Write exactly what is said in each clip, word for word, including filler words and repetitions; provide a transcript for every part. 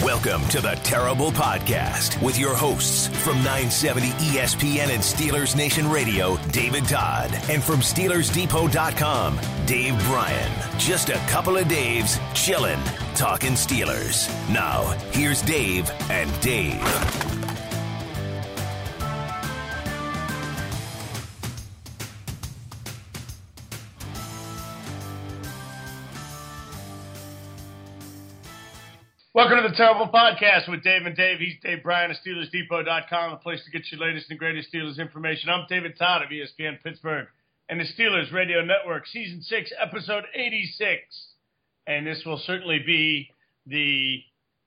Welcome to the Terrible Podcast with your hosts from nine seventy E S P N and Steelers Nation Radio, David Todd, and from Steelers Depot dot com, Dave Bryan. Just a couple of Daves chillin', talking Steelers. Now, here's Dave and Dave. Welcome to the Terrible Podcast with Dave and Dave. He's Dave Bryan of Steelers Depot dot com, the place to get your latest and greatest Steelers information. I'm David Todd of E S P N Pittsburgh and the Steelers Radio Network, Season six, Episode eighty-six. And this will certainly be the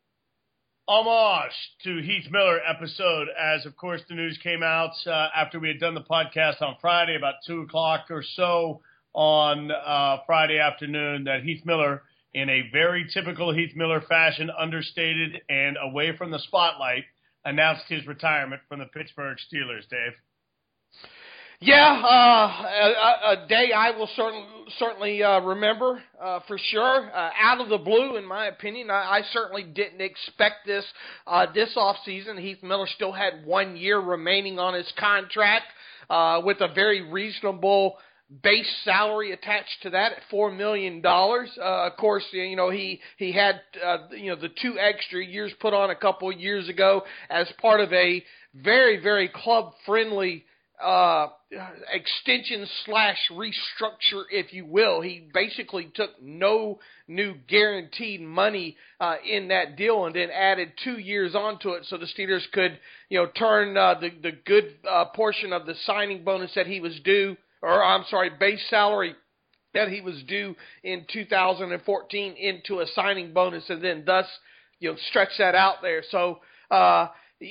homage to Heath Miller episode, as, of course, the news came out uh, after we had done the podcast on Friday, about two o'clock or so on uh, Friday afternoon, that Heath Miller, in a very typical Heath Miller fashion, understated and away from the spotlight, announced his retirement from the Pittsburgh Steelers, Dave. Yeah, uh, a, a day I will certain, certainly uh, remember uh, for sure. Uh, out of the blue, in my opinion, I, I certainly didn't expect this uh, this offseason. Heath Miller still had one year remaining on his contract uh, with a very reasonable base salary attached to that at four million dollars. Uh, of course, you know, he, he had, uh, you know, the two extra years put on a couple of years ago as part of a very, very club-friendly uh, extension slash restructure, if you will. He basically took no new guaranteed money uh, in that deal and then added two years onto it so the Steelers could, you know, turn uh, the, the good uh, portion of the signing bonus that he was due, or I'm sorry, base salary that he was due in two thousand fourteen into a signing bonus, and then thus, you know, stretch that out there. So, uh,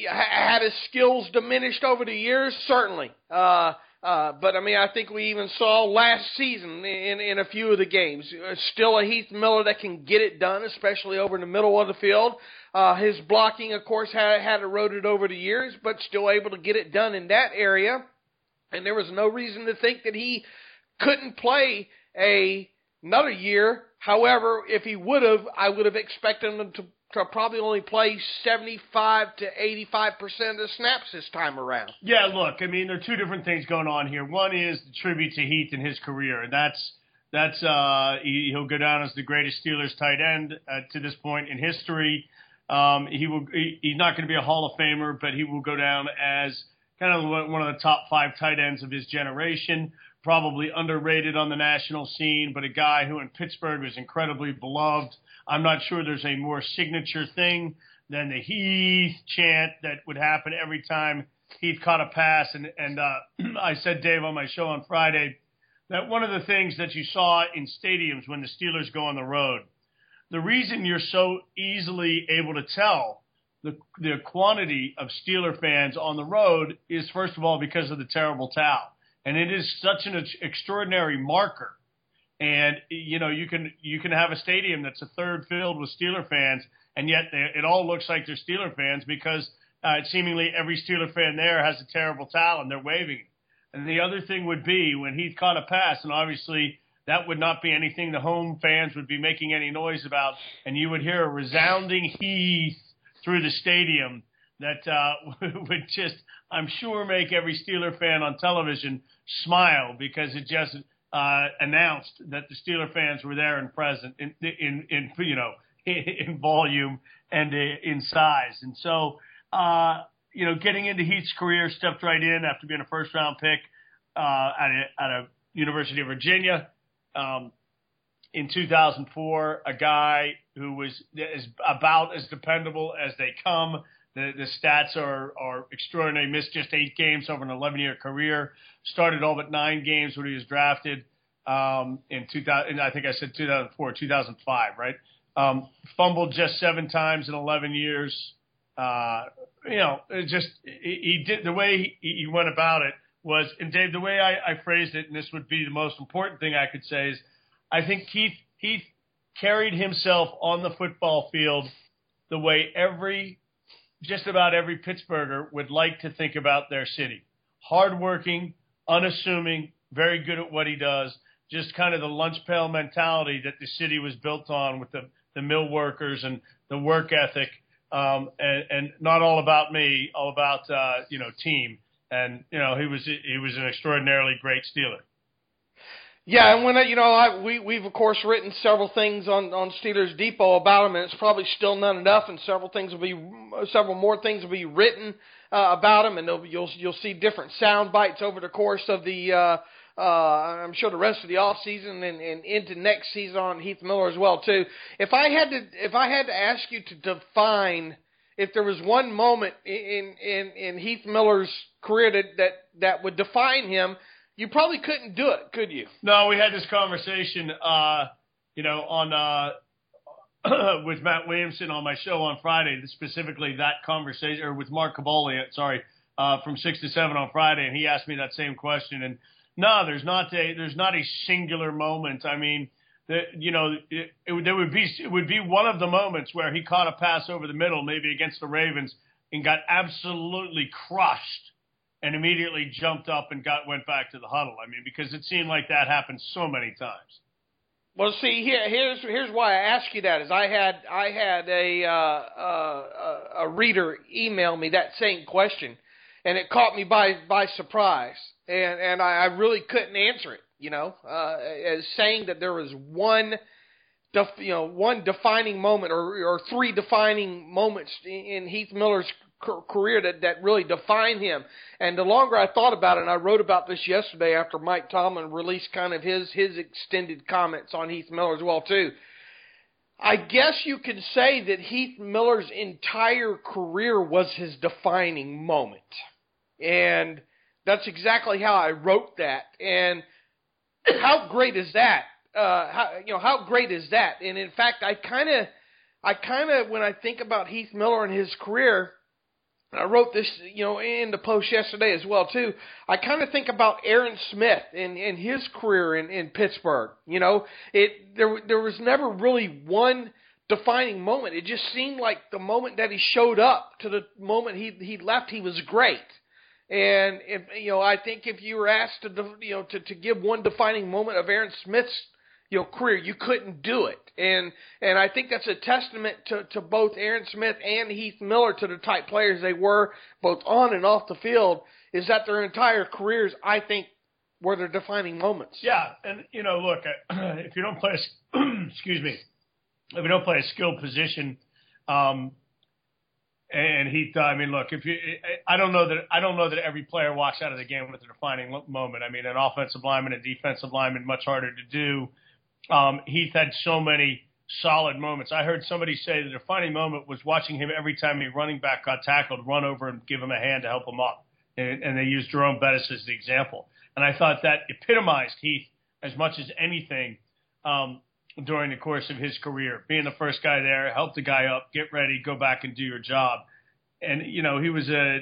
had his skills diminished over the years? Certainly. Uh, uh, but, I mean, I think we even saw last season in, in a few of the games, still a Heath Miller that can get it done, especially over in the middle of the field. Uh, his blocking, of course, had, had eroded over the years, but still able to get it done in that area. And there was no reason to think that he couldn't play a, another year. However, if he would have, I would have expected him to, to probably only play seventy-five to eighty-five percent of the snaps this time around. Yeah, look, I mean, there are two different things going on here. One is the tribute to Heath in his career, and that's that's uh, he, he'll go down as the greatest Steelers tight end uh, to this point in history. Um, he will he, he's not going to be a Hall of Famer, but he will go down as kind of one of the top five tight ends of his generation, probably underrated on the national scene, but a guy who in Pittsburgh was incredibly beloved. I'm not sure there's a more signature thing than the Heath chant that would happen every time Heath caught a pass. And, and uh, I said, Dave, on my show on Friday, that one of the things that you saw in stadiums when the Steelers go on the road, the reason you're so easily able to tell The, the quantity of Steeler fans on the road is, first of all, because of the terrible towel. And it is such an extraordinary marker. And, you know, you can you can have a stadium that's a third filled with Steeler fans, and yet they, it all looks like they're Steeler fans because uh, seemingly every Steeler fan there has a terrible towel and they're waving it. And the other thing would be when Heath caught a pass, and obviously that would not be anything the home fans would be making any noise about, and you would hear a resounding Heath through the stadium that uh, would just, I'm sure, make every Steeler fan on television smile because it just uh, announced that the Steeler fans were there and present in, in, in you know, in volume and in size. And so, uh, you know, getting into Heath's career, stepped right in after being a first-round pick uh, at a, at a University of Virginia. Um, In two thousand four, a guy who was is about as dependable as they come. The, the stats are, are extraordinary. Missed just eight games over an eleven-year career. Started all but nine games when he was drafted um, in two thousand. I think I said two thousand four, two thousand five, right? Um, fumbled just seven times in eleven years. Uh, you know, it just he, he did the way he, he went about it was. And Dave, the way I, I phrased it, and this would be the most important thing I could say is, I think Heath, Heath carried himself on the football field the way every, just about every Pittsburgher would like to think about their city. Hardworking, unassuming, very good at what he does, just kind of the lunch pail mentality that the city was built on with the, the mill workers and the work ethic. um, and, and not all about me, all about uh, you know team. And you know he was he was an extraordinarily great Steeler. Yeah, and when you know, I, we we've of course written several things on, on Steelers Depot about him, and it's probably still not enough, and several things will be several more things will be written uh, about him, and you'll you'll see different sound bites over the course of the uh, uh, I'm sure the rest of the off season and, and into next season on Heath Miller as well too. If I had to if I had to ask you to define if there was one moment in in, in Heath Miller's career that, that that would define him, you probably couldn't do it, could you? No, we had this conversation, uh, you know, on uh, with Matt Williamson on my show on Friday, specifically that conversation, or with Mark Caboli, sorry, uh, from six to seven on Friday, and he asked me that same question. And no, there's not a there's not a singular moment. I mean, the, you know, it, it, there would be it would be one of the moments where he caught a pass over the middle, maybe against the Ravens, and got absolutely crushed, and immediately jumped up and got went back to the huddle. I mean, because it seemed like that happened so many times. Well, see, here, here's here's why I ask you that. Is I had I had a uh, uh, a reader email me that same question, and it caught me by by surprise, and and I, I really couldn't answer it. You know, uh, as saying that there was one, def, you know, one defining moment or or three defining moments in Heath Miller's career that, that really defined him. And the longer I thought about it, and I wrote about this yesterday after Mike Tomlin released kind of his his extended comments on Heath Miller as well too, I guess you could say that Heath Miller's entire career was his defining moment. And that's exactly how I wrote that. And how great is that? Uh, how, you know, how great is that? And in fact, I kind of, I kind of, when I think about Heath Miller and his career, and I wrote this, you know, in the post yesterday as well too, I kind of think about Aaron Smith and, and his career in, in Pittsburgh. You know, it there there was never really one defining moment. It just seemed like the moment that he showed up to the moment he he left, he was great. And if you know, I think if you were asked to you know to, to give one defining moment of Aaron Smith's you know career, you couldn't do it. And and I think that's a testament to, to both Aaron Smith and Heath Miller, to the type players they were, both on and off the field, is that their entire careers, I think, were their defining moments. Yeah, and you know, look, if you don't play, a, excuse me, if you don't play a skilled position, um, and Heath, I mean, look, if you, I don't know that I don't know that every player walks out of the game with a defining moment. I mean, an offensive lineman, a defensive lineman, much harder to do. Um, Heath had so many solid moments. I heard somebody say the defining moment was watching him every time a running back got tackled, run over and give him a hand to help him up. And, and they used Jerome Bettis as the example. And I thought that epitomized Heath as much as anything um, during the course of his career. Being the first guy there, help the guy up, get ready, go back and do your job. And, you know, he was a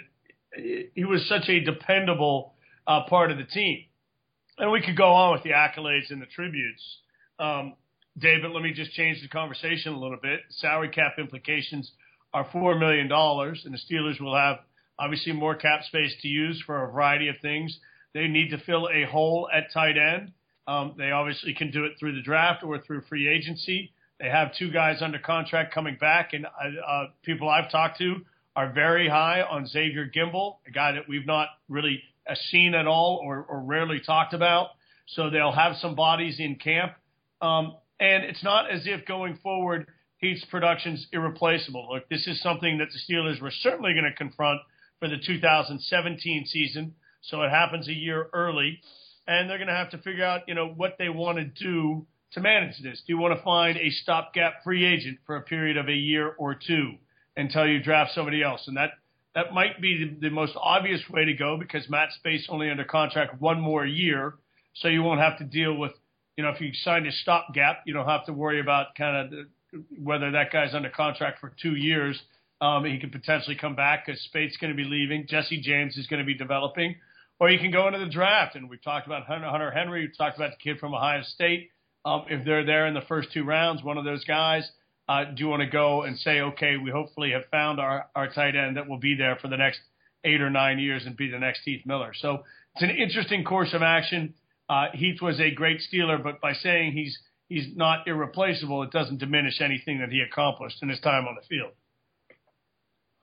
he was such a dependable uh, part of the team. And we could go on with the accolades and the tributes. Um, David, let me just change the conversation a little bit. Salary cap implications are four million dollars, and the Steelers will have obviously more cap space to use for a variety of things. They need to fill a hole at tight end. Um, they obviously can do it through the draft or through free agency. They have two guys under contract coming back, and uh, people I've talked to are very high on Xavier Gimble, a guy that we've not really uh, seen at all or, or rarely talked about. So they'll have some bodies in camp. Um, and it's not as if going forward, Heath's production's irreplaceable. Look, this is something that the Steelers were certainly going to confront for the two thousand seventeen season. So it happens a year early, and they're going to have to figure out, you know, what they want to do to manage this. Do you want to find a stopgap free agent for a period of a year or two until you draft somebody else? And that, that might be the, the most obvious way to go, because Matt Space only under contract one more year, so you won't have to deal with, you know, if you sign a stopgap, you don't have to worry about kind of the, whether that guy's under contract for two years. Um, he could potentially come back because Spate's going to be leaving. Jesse James is going to be developing. Or you can go into the draft, and we've talked about Hunter Henry. We've talked about the kid from Ohio State. Um, if they're there in the first two rounds, one of those guys, uh, do you want to go and say, okay, we hopefully have found our, our tight end that will be there for the next eight or nine years and be the next Heath Miller. So it's an interesting course of action. Uh, Heath was a great Steeler, but by saying he's he's not irreplaceable, it doesn't diminish anything that he accomplished in his time on the field.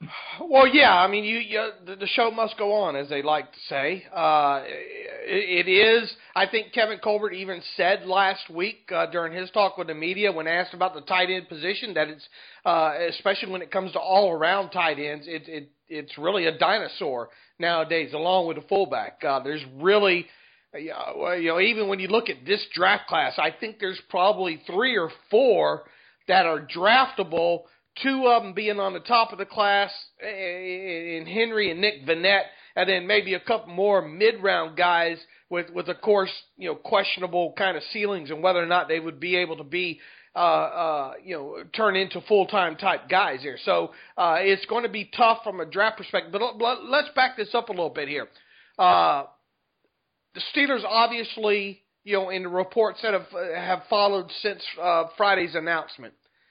Well, yeah, I mean, you, you the, the show must go on, as they like to say. Uh, it, it is. I think Kevin Colbert even said last week uh, during his talk with the media when asked about the tight end position that it's, uh, especially when it comes to all-around tight ends, it, it it's really a dinosaur nowadays, along with a fullback. Uh, there's really, you know, even when you look at this draft class, I think there's probably three or four that are draftable. Two of them being on the top of the class in Henry and Nick Vannett, and then maybe a couple more mid-round guys with, with of course, you know, questionable kind of ceilings and whether or not they would be able to be, uh, uh, you know, turn into full-time type guys here. So uh, it's going to be tough from a draft perspective. But let's back this up a little bit here. Uh, the Steelers obviously, you know, in the reports that have, have followed since uh, Friday's announcement,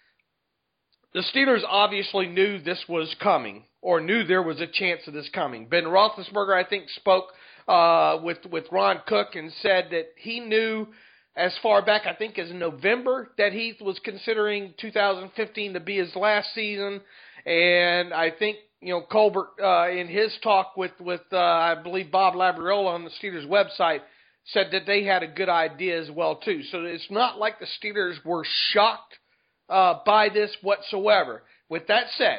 the Steelers obviously knew this was coming, or knew there was a chance of this coming. Ben Roethlisberger, I think, spoke uh, with with Ron Cook and said that he knew as far back, I think, as November, that Heath was considering two thousand fifteen to be his last season. And I think, you know, Colbert, uh, in his talk with, with uh, I believe, Bob Labriola on the Steelers website, said that they had a good idea as well, too. So it's not like the Steelers were shocked Uh, by this whatsoever. With that said,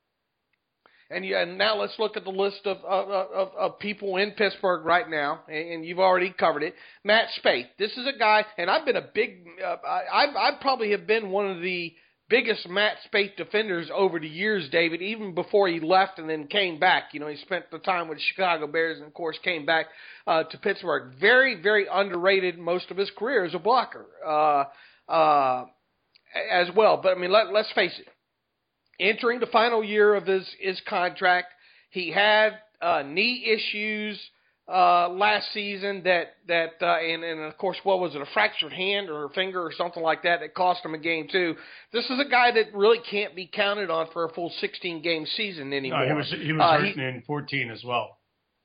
and, you, and now let's look at the list of, of, of, of people in Pittsburgh right now, and, and you've already covered it. Matt Spaeth. This is a guy, and I've been a big, uh, I, I probably have been one of the biggest Matt Spaeth defenders over the years, David, even before he left and then came back. You know, he spent the time with the Chicago Bears and, of course, came back uh, to Pittsburgh. Very, very underrated most of his career as a blocker. Uh, uh, as well. But, I mean, let, let's face it. Entering the final year of his, his contract, he had uh, knee issues uh, last season that, that uh, and, and, of course, what was it, a fractured hand or a finger or something like that that cost him a game, too. This is a guy that really can't be counted on for a full sixteen-game season anymore. No, he was, he was uh, hurting he, in fourteen as well.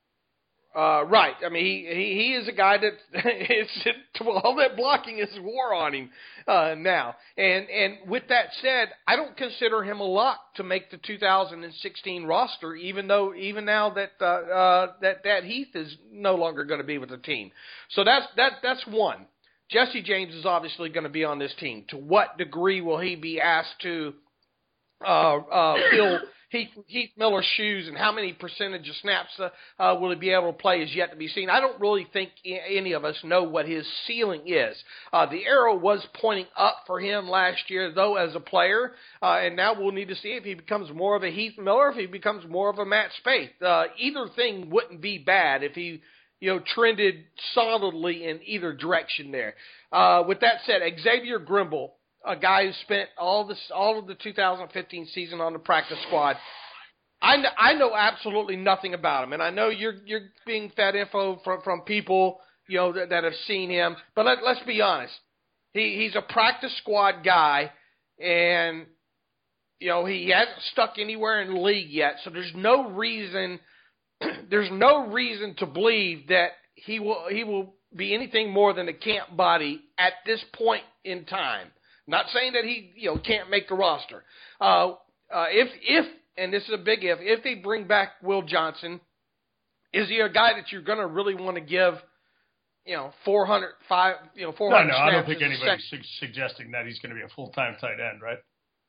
Uh, right. I mean, he, he, he is a guy that it's all that blocking is war on him uh, now. And and with that said, I don't consider him a lock to make the two thousand sixteen roster, even though even now that uh, uh, that that Heath is no longer going to be with the team. So that's that that's one. Jesse James is obviously going to be on this team. To what degree will he be asked to uh, uh, fill Heath, Heath Miller's shoes, and how many percentage of snaps uh, uh, will he be able to play is yet to be seen. I don't really think any of us know what his ceiling is. Uh, the arrow was pointing up for him last year, though, as a player, uh, and now we'll need to see if he becomes more of a Heath Miller, if he becomes more of a Matt Spaeth. Uh, either thing wouldn't be bad if he, you know, trended solidly in either direction there. Uh, with that said, Xavier Grimble, a guy who spent all this, all of the two thousand fifteen season on the practice squad. I know, I know absolutely nothing about him, and I know you're you're being fed info from from people, you know, that, that have seen him. But let, let's be honest, he he's a practice squad guy, and you know he hasn't stuck anywhere in the league yet. So there's no reason there's no reason to believe that he will he will be anything more than a camp body at this point in time. Not saying that he, you know, can't make the roster. Uh, uh, if, if, and this is a big if, if they bring back Will Johnson, is he a guy that you're going to really want to give, you know, four hundred, five, you know, four hundred No, no, snaps? I don't think anybody's sec- su- suggesting that he's going to be a full-time tight end, right?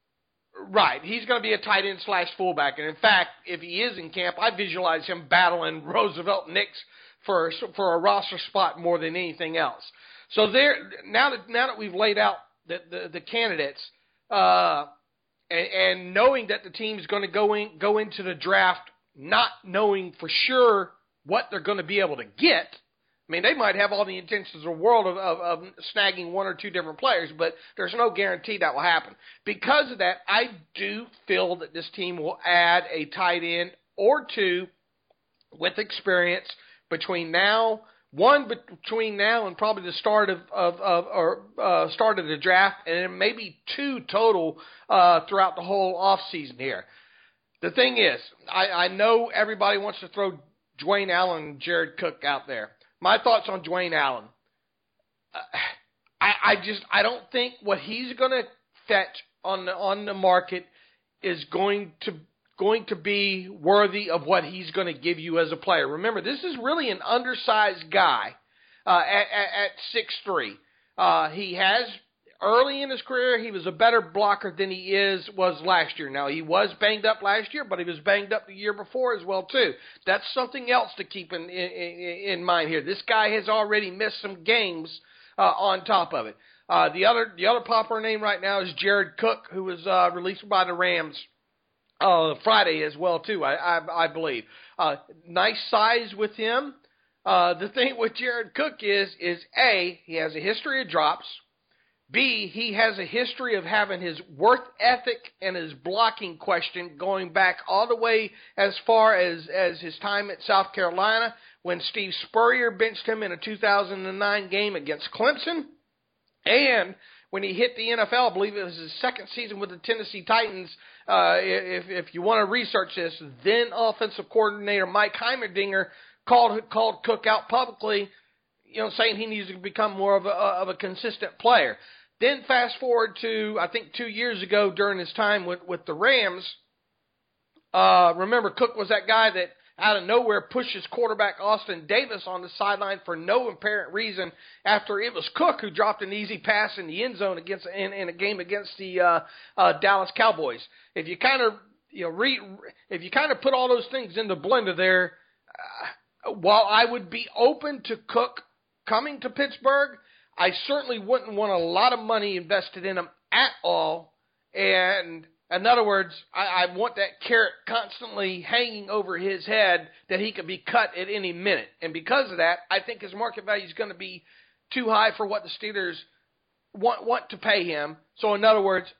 Right. He's going to be a tight end slash fullback. And, in fact, if he is in camp, I visualize him battling Roosevelt Nix for, for a roster spot more than anything else. So there, now that now that we've laid out The, the, the candidates, uh, and, and knowing that the team is going to go in, go into the draft not knowing for sure what they're going to be able to get. I mean, they might have all the intentions of the world of, of, of snagging one or two different players, but there's no guarantee that will happen. Because of that, I do feel that this team will add a tight end or two with experience between now One between now and probably the start of, of, of or uh, start of the draft, and then maybe two total uh, throughout the whole offseason here. The thing is, I, I know everybody wants to throw Dwayne Allen and Jared Cook out there. My thoughts on Dwayne Allen. Uh, I, I just I don't think what he's going to fetch on the, on the market is going to going to be worthy of what he's going to give you as a player. Remember, this is really an undersized guy uh, at, at, at six three. Uh, he has, early in his career, he was a better blocker than he is was last year. Now, he was banged up last year, but he was banged up the year before as well, too. That's something else to keep in, in, in mind here. This guy has already missed some games uh, on top of it. Uh, the other the other popular name right now is Jared Cook, who was uh, released by the Rams uh, Friday as well, too, I, I, I believe. Uh, nice size with him. Uh, the thing with Jared Cook is, is A, he has a history of drops. B, he has a history of having his work ethic and his blocking question going back all the way as far as, as his time at South Carolina when Steve Spurrier benched him in a two thousand nine game against Clemson. And when he hit the N F L, I believe it was his second season with the Tennessee Titans, uh, if, if you want to research this, then offensive coordinator Mike Heimerdinger called called Cook out publicly, you know, saying he needs to become more of a, of a consistent player. Then fast forward to, I think, two years ago during his time with, with the Rams. Uh, remember, Cook was that guy that out of nowhere pushed his quarterback Austin Davis on the sideline for no apparent reason after it was Cook who dropped an easy pass in the end zone against in, in a game against the uh, uh, Dallas Cowboys. If you kind of you know re, if you kind of put all those things in the blender there, uh, while I would be open to Cook coming to Pittsburgh, I certainly wouldn't want a lot of money invested in him at all. And in other words, I, I want that carrot constantly hanging over his head that he could be cut at any minute. And because of that, I think his market value is going to be too high for what the Steelers want want to pay him. So in other words,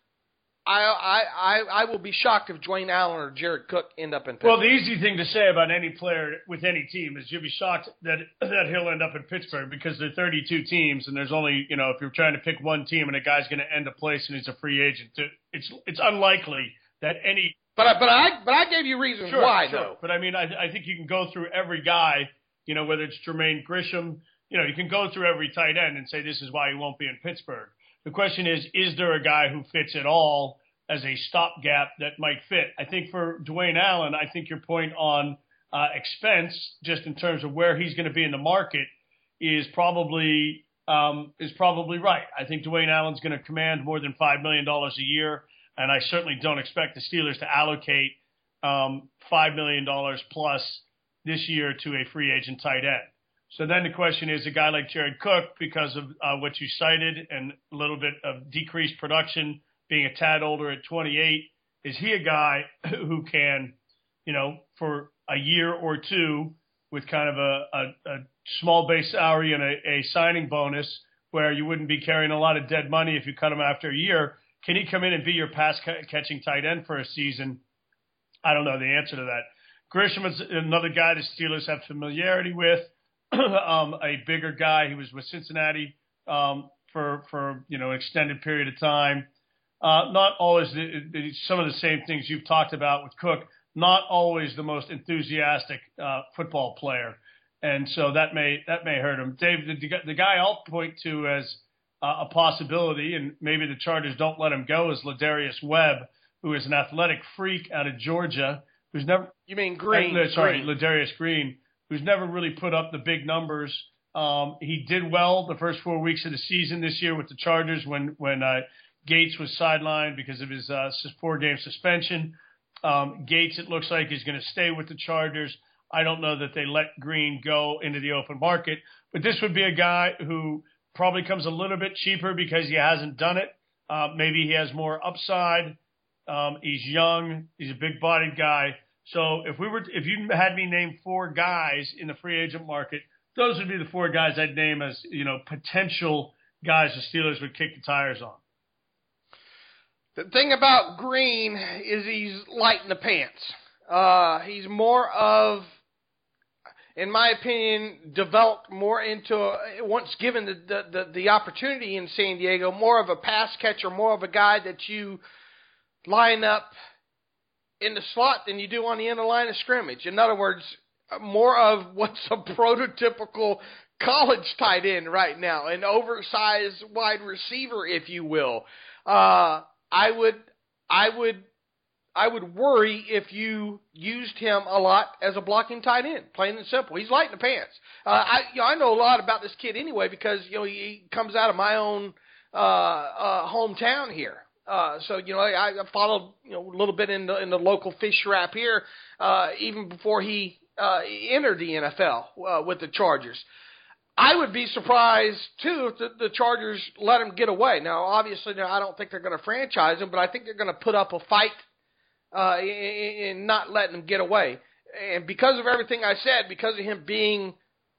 I I I, I will be shocked if Dwayne Allen or Jared Cook end up in Pittsburgh. Well, the easy thing to say about any player with any team is you'll be shocked that that he'll end up in Pittsburgh because there are thirty-two teams and there's only, you know, if you're trying to pick one team and a guy's going to end a place and he's a free agent, it's it's unlikely that any. But I, but I but I gave you reasons sure, why sure. though. But I mean, I I think you can go through every guy, you know, whether it's Jermaine Grisham, you know, you can go through every tight end and say this is why he won't be in Pittsburgh. The question is, is there a guy who fits at all as a stopgap that might fit? I think for Dwayne Allen, I think your point on uh, expense, just in terms of where he's going to be in the market, is probably um, is probably right. I think Dwayne Allen's going to command more than five million dollars a year, and I certainly don't expect the Steelers to allocate um, five million dollars plus this year to a free agent tight end. So then the question is, a guy like Jared Cook, because of uh, what you cited and a little bit of decreased production, being a tad older at twenty-eight, is he a guy who can, you know, for a year or two with kind of a, a, a small base salary and a, a signing bonus where you wouldn't be carrying a lot of dead money if you cut him after a year, can he come in and be your pass-catching tight end for a season? I don't know the answer to that. Grisham is another guy the Steelers have familiarity with, um, a bigger guy. He was with Cincinnati um, for, for, you know, an extended period of time. Uh, not always the, the, some of the same things you've talked about with Cook, not always the most enthusiastic uh, football player. And so that may that may hurt him. Dave, the, the guy I'll point to as uh, a possibility, and maybe the Chargers don't let him go, is Ladarius Webb, who is an athletic freak out of Georgia, who's never – You mean Green. Uh, sorry, Green. Ladarius Green, who's never really put up the big numbers. Um, he did well the first four weeks of the season this year with the Chargers when, when uh, – Gates was sidelined because of his uh, four-game suspension. Um, Gates, it looks like, is going to stay with the Chargers. I don't know that they let Green go into the open market, but this would be a guy who probably comes a little bit cheaper because he hasn't done it. Uh, maybe he has more upside. Um, he's young. He's a big-bodied guy. So if we were, if you had me name four guys in the free agent market, those would be the four guys I'd name as, you know, potential guys the Steelers would kick the tires on. The thing about Green is he's light in the pants. Uh, he's more of, in my opinion, developed more into, a, once given the, the, the, the opportunity in San Diego, more of a pass catcher, more of a guy that you line up in the slot than you do on the end of the line of scrimmage. In other words, more of what's a prototypical college tight end right now, an oversized wide receiver, if you will. Uh, I would, I would, I would worry if you used him a lot as a blocking tight end, plain and simple. He's light in the pants. Uh, I, you know, I know a lot about this kid anyway because, you know, he comes out of my own uh, uh, hometown here. Uh, so, you know, I, I followed, you know, a little bit in the, in the local fish wrap here uh, even before he uh, entered the N F L uh, with the Chargers. I would be surprised, too, if the, the Chargers let him get away. Now, obviously, now, I don't think they're going to franchise him, but I think they're going to put up a fight uh, in, in not letting him get away. And because of everything I said, because of him being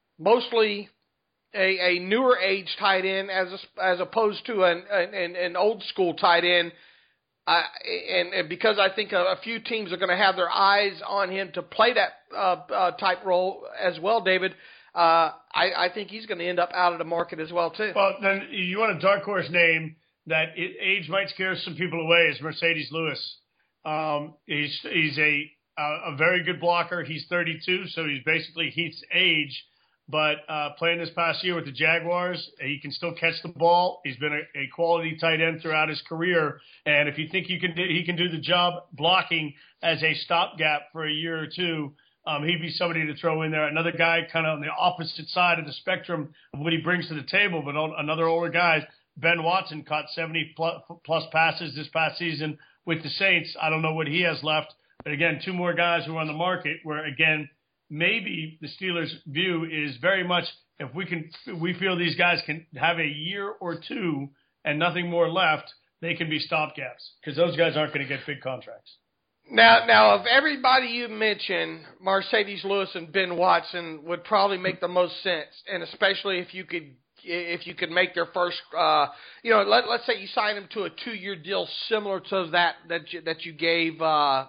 mostly a, a newer age tight end as a, as opposed to an, an, an old school tight end, uh, and, and because I think a, a few teams are going to have their eyes on him to play that uh, uh, type role as well, David, uh, I, I think he's going to end up out of the market as well, too. Well, then you want a dark horse name that it, age might scare some people away is Mercedes Lewis. Um, he's he's a a very good blocker. He's thirty-two, so he's basically Heath's age. But uh, playing this past year with the Jaguars, he can still catch the ball. He's been a, a quality tight end throughout his career. And if you think you can do, he can do the job blocking as a stopgap for a year or two, um, he'd be somebody to throw in there. Another guy kind of on the opposite side of the spectrum of what he brings to the table, but another older guy, Ben Watson, caught seventy plus passes this past season with the Saints. I don't know what he has left. But, again, two more guys who are on the market where, again, maybe the Steelers' view is very much if we can, we feel these guys can have a year or two and nothing more left, they can be stopgaps because those guys aren't going to get big contracts. Now, now, of everybody you mentioned, Mercedes Lewis and Ben Watson would probably make the most sense, and especially if you could if you could make their first, uh, you know, let, let's say you sign them to a two-year deal similar to that that you, that you gave uh,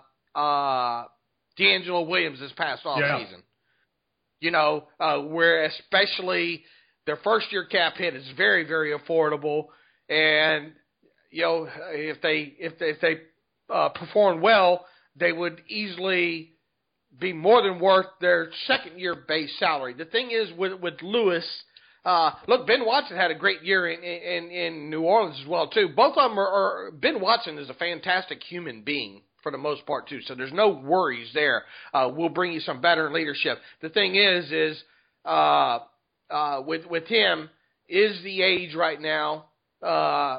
uh, D'Angelo Williams this past offseason. Yeah. You know, uh, where especially their first-year cap hit is very, very affordable, and you know, if they if they, if they uh, perform well, they would easily be more than worth their second-year base salary. The thing is with with Lewis. Uh, look, Ben Watson had a great year in, in, in New Orleans as well, too. Both of them are, are – Ben Watson is a fantastic human being for the most part, too, so there's no worries there. Uh, we'll bring you some better leadership. The thing is, is uh, uh, with with him is the age right now, uh,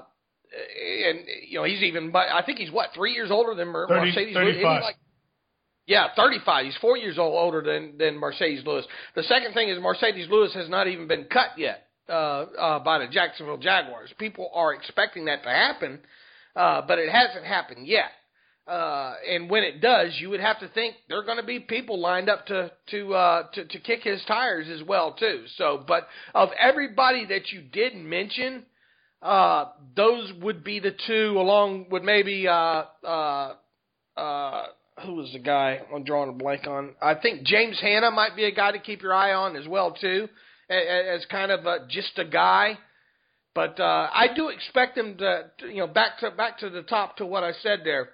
and, you know, he's even – I think he's, what, three years older than Mercedes? thirty-five. Like, yeah, thirty-five. He's four years old older than, than Mercedes Lewis. The second thing is Mercedes Lewis has not even been cut yet uh, uh, by the Jacksonville Jaguars. People are expecting that to happen, uh, but it hasn't happened yet. Uh, and when it does, you would have to think there are going to be people lined up to to, uh, to to kick his tires as well too. So, but of everybody that you did mention, uh, those would be the two, along with maybe. Uh, uh, uh, Who was the guy I'm drawing a blank on? I think James Hanna might be a guy to keep your eye on as well, too, as kind of a, just a guy. But uh, I do expect him to, you know, back to back to the top to what I said there.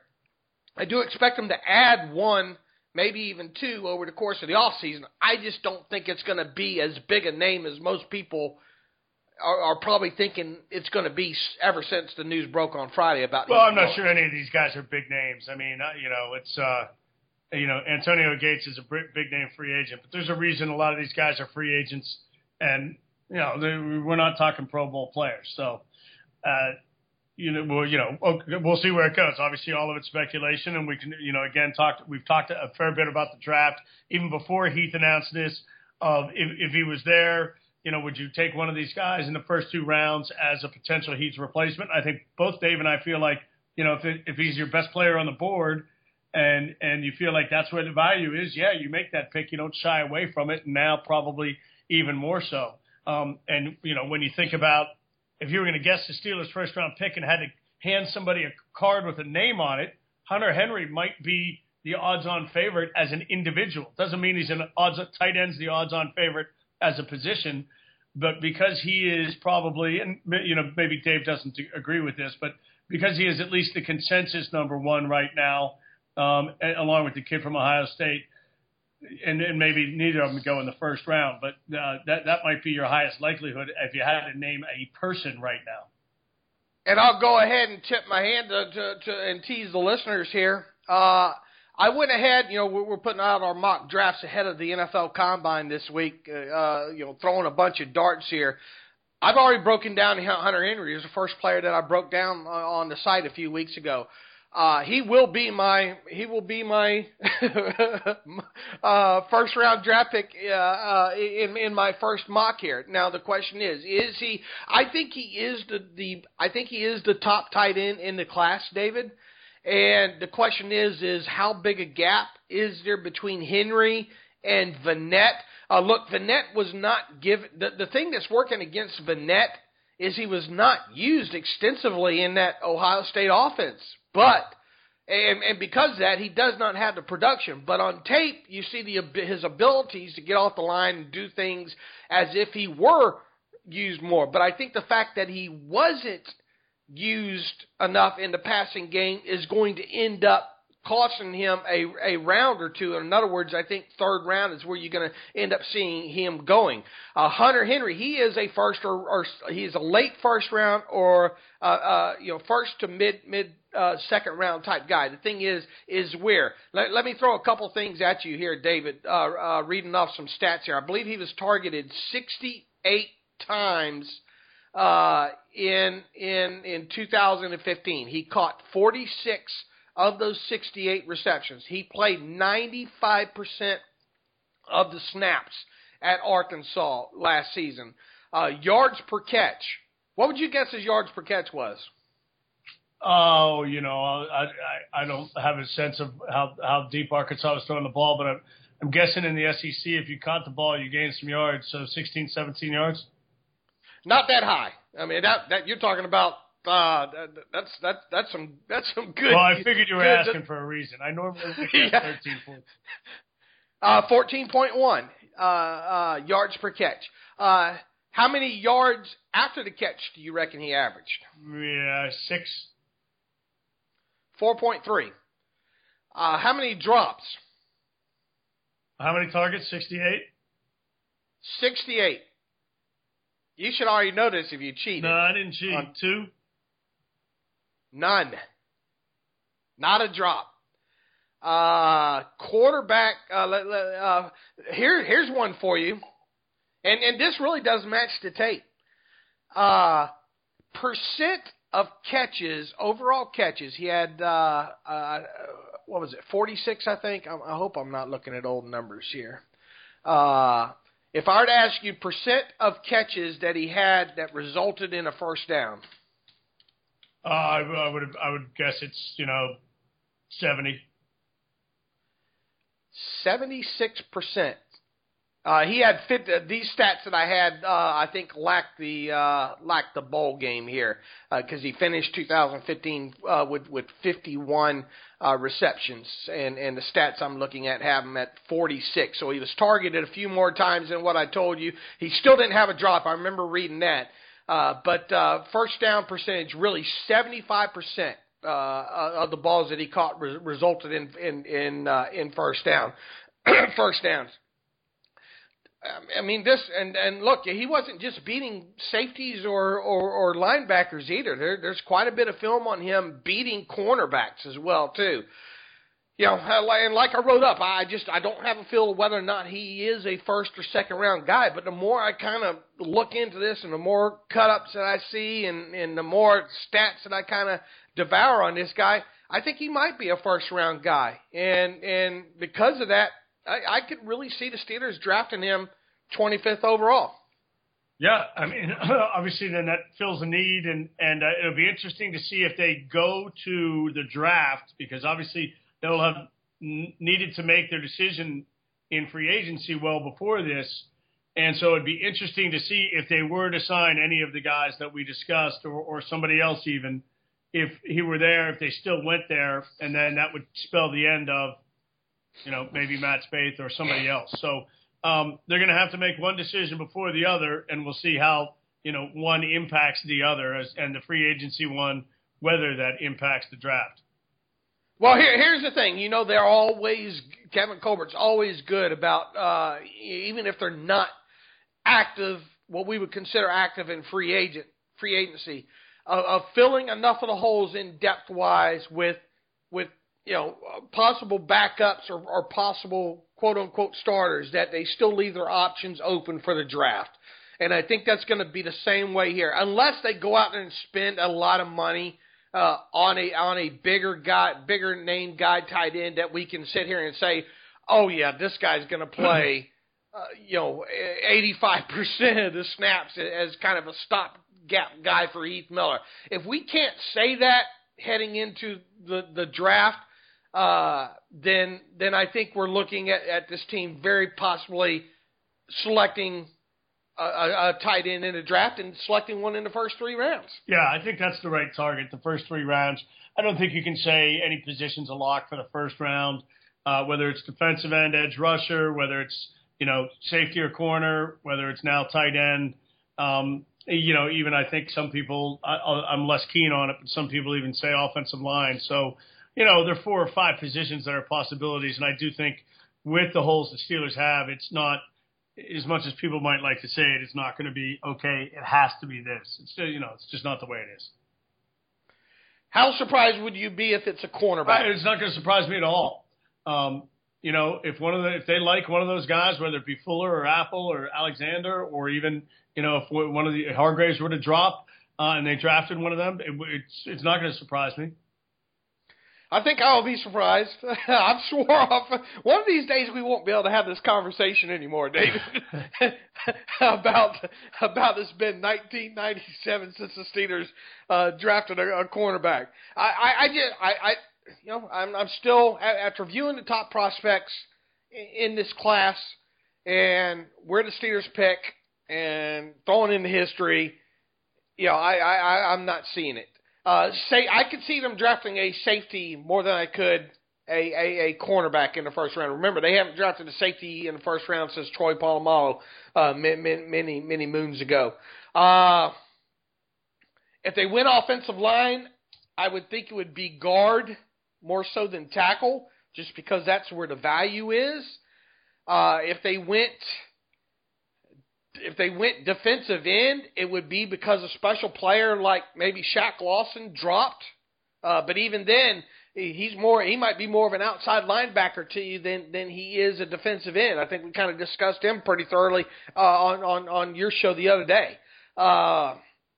I do expect him to add one, maybe even two over the course of the offseason. I just don't think it's going to be as big a name as most people are, are probably thinking it's going to be ever since the news broke on Friday about. Well, I'm not sure any of these guys are big names. I mean, uh, you know, it's uh, you know, Antonio Gates is a big name free agent, but there's a reason a lot of these guys are free agents, and you know, we're not talking Pro Bowl players. So, uh, you know, well, you know, we'll see where it goes. Obviously, all of it's speculation, and we can, you know, again, talk. We've talked a fair bit about the draft even before Heath announced this. Of if, if he was there. You know, would you take one of these guys in the first two rounds as a potential Heath replacement? I think both Dave and I feel like, you know, if it, if he's your best player on the board and and you feel like that's where the value is, yeah, you make that pick. You don't shy away from it, and now probably even more so. Um, and, you know, when you think about if you were going to guess the Steelers' first-round pick and had to hand somebody a card with a name on it, Hunter Henry might be the odds-on favorite as an individual. Doesn't mean he's an odds tight end's the odds-on favorite as a position, but because he is probably, and you know, maybe Dave doesn't agree with this, but because he is at least the consensus number one right now, um, along with the kid from Ohio State, and, and maybe neither of them go in the first round, but uh, that that might be your highest likelihood if you had to name a person right now. And I'll go ahead and tip my hand to, to, to and tease the listeners here. Uh, I went ahead, you know, we're, we're putting out our mock drafts ahead of the N F L Combine this week, uh, you know, throwing a bunch of darts here. I've already broken down Hunter Henry. He was the first player that I broke down on the site a few weeks ago. Uh, he will be my he will be my uh, first round draft pick uh, uh, in in my first mock here. Now the question is, is he? I think he is the, the I think he is the top tight end in the class, David. And the question is, is how big a gap is there between Henry and Vannett? Uh, look, Vannett was not given the, – the thing that's working against Vannett is he was not used extensively in that Ohio State offense. But and, – and because of that, he does not have the production. But on tape, you see the his abilities to get off the line and do things as if he were used more. But I think the fact that he wasn't used enough in the passing game is going to end up costing him a, a round or two. In other words, I think third round is where you're going to end up seeing him going. Uh, Hunter Henry, he is a first or, or he is a late first round or uh, uh, you know first to mid mid uh, second round type guy. The thing is is where. Let, let me throw a couple things at you here, David. Uh, uh, reading off some stats here, I believe he was targeted sixty-eight times uh, in in in two thousand fifteen. He caught forty-six of those sixty-eight receptions. He played ninety-five percent of the snaps at Arkansas last season. Uh, yards per catch. What would you guess his yards per catch was? Oh, you know, I I, I don't have a sense of how, how deep Arkansas was throwing the ball, but I'm, I'm guessing in the S E C, if you caught the ball, you gained some yards, so sixteen, seventeen yards? Not that high. I mean, that that you're talking about. Uh, that, that's that's that's some that's some good. Well, I figured you were good, asking for a reason. I normally look yeah. at thirteen points. Uh, fourteen point one uh, uh, yards per catch. Uh, how many yards after the catch do you reckon he averaged? Yeah, six. Four point three. Uh, how many drops? How many targets? Sixty-eight. Sixty-eight. You should already know this if you cheated. No, I didn't cheat. On, Two. None. Not a drop. Uh, quarterback. Uh, uh, here, here's one for you, and and this really does match the tape. Uh, percent of catches, overall catches. He had uh, uh, what was it? forty-six, I think. I, I hope I'm not looking at old numbers here. Uh, if I were to ask you percent of catches that he had that resulted in a first down. Uh, I, I would I would guess it's, you know, seventy. seventy-six percent. Uh, he had fit, uh, these stats that I had. Uh, I think lacked the uh, lacked the bowl game here because uh, he finished two thousand fifteen uh, with with fifty-one uh, receptions, and and the stats I'm looking at have him at forty-six. So he was targeted a few more times than what I told you. He still didn't have a drop. I remember reading that. Uh, but uh, first down percentage, really seventy-five percent uh, of the balls that he caught re- resulted in in in, uh, in first down, first downs. I mean this, and, and look, he wasn't just beating safeties or, or, or linebackers either. There, there's quite a bit of film on him beating cornerbacks as well too. You know, and like I wrote up, I just I don't have a feel of whether or not he is a first or second round guy. But the more I kind of look into this, and the more cut ups that I see, and, and the more stats that I kind of devour on this guy, I think he might be a first round guy. And and because of that, I, I could really see the Steelers drafting him twenty-fifth overall. Yeah, I mean, obviously then that fills a need, and and uh, it'll be interesting to see if they go to the draft, because obviously they'll have n- needed to make their decision in free agency well before this. And so it'd be interesting to see if they were to sign any of the guys that we discussed, or, or somebody else even, if he were there, if they still went there, and then that would spell the end of, you know, maybe Matt Spaeth or somebody else. So um, they're going to have to make one decision before the other, and we'll see how, you know, one impacts the other, as, and the free agency one, whether that impacts the draft. Well, here, here's the thing. You know, they're always, Kevin Colbert's always good about, uh, even if they're not active, what we would consider active in free agent, free agency, uh, of filling enough of the holes in depth-wise with, with you know, possible backups or, or possible quote-unquote starters, that they still leave their options open for the draft. And I think that's going to be the same way here. Unless they go out there and spend a lot of money uh, on a on a bigger guy, bigger name guy tight end that we can sit here and say, oh, yeah, this guy's going to play, uh, you know, eighty-five percent of the snaps as kind of a stopgap guy for Heath Miller. If we can't say that heading into the, the draft, uh, then then I think we're looking at, at this team very possibly selecting a, a, a tight end in the draft and selecting one in the first three rounds. Yeah, I think that's the right target, the first three rounds. I don't think you can say any position's a lock for the first round, uh, whether it's defensive end, edge rusher, whether it's, you know, safety or corner, whether it's now tight end. Um, you know, even I think some people, I, I'm less keen on it, but some people even say offensive line. So, you know, there are four or five positions that are possibilities, and I do think with the holes the Steelers have, it's not, as much as people might like to say it, it's not going to be, okay, it has to be this. It's, you know, it's just not the way it is. How surprised would you be if it's a cornerback? It's not going to surprise me at all. Um, you know, if one of the, if they like one of those guys, whether it be Fuller or Apple or Alexander, or even, you know, if one of the Hargraves were to drop uh, and they drafted one of them, it, it's it's not going to surprise me. I think I'll be surprised. I've swore off. One of these days we won't be able to have this conversation anymore, David, about about it's been nineteen ninety-seven since the Steelers uh, drafted a, a cornerback. I, I, I just, I, I, you know, I'm, I'm still after viewing the top prospects in, in this class and where the Steelers pick and throwing in the history. You know, I, I, I'm not seeing it. Uh, say I could see them drafting a safety more than I could a, a, a cornerback in the first round. Remember, they haven't drafted a safety in the first round since Troy Polamalu uh, many, many, many moons ago. Uh, if they went offensive line, I would think it would be guard more so than tackle, just because that's where the value is. Uh, if they went... If they went defensive end, it would be because a special player like maybe Shaq Lawson dropped. Uh, but even then, he's more. He might be more of an outside linebacker to you than than he is a defensive end. I think we kind of discussed him pretty thoroughly uh, on, on on your show the other day. Uh,